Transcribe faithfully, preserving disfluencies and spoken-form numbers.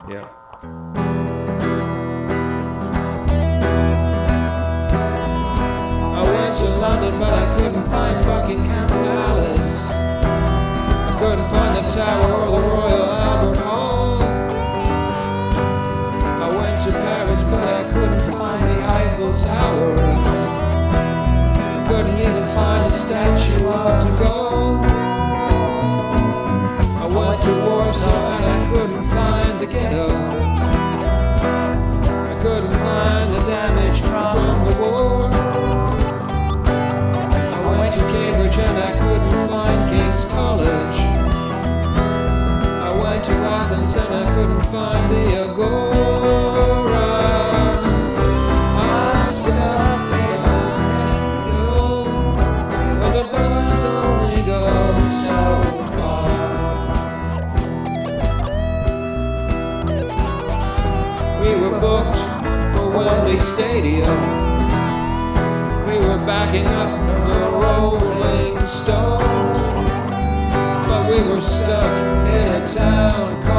Yeah. I went to London, but I couldn't find Buckingham Palace. I couldn't find the Tower or the Royal Albert Hall. I went to Paris, but I couldn't find the Eiffel Tower. I couldn't even find the Statue of De Gaulle. I went to Warsaw and I couldn't find the ghetto. I couldn't find the damage from the war. I went to Cambridge and I couldn't find King's College. I went to Athens and I couldn't find the Agora. I'm stuck behind you, but the buses only go so far. We were booked for Wembley Stadium. We were backing up the Rolling Stones, but we were stuck in a town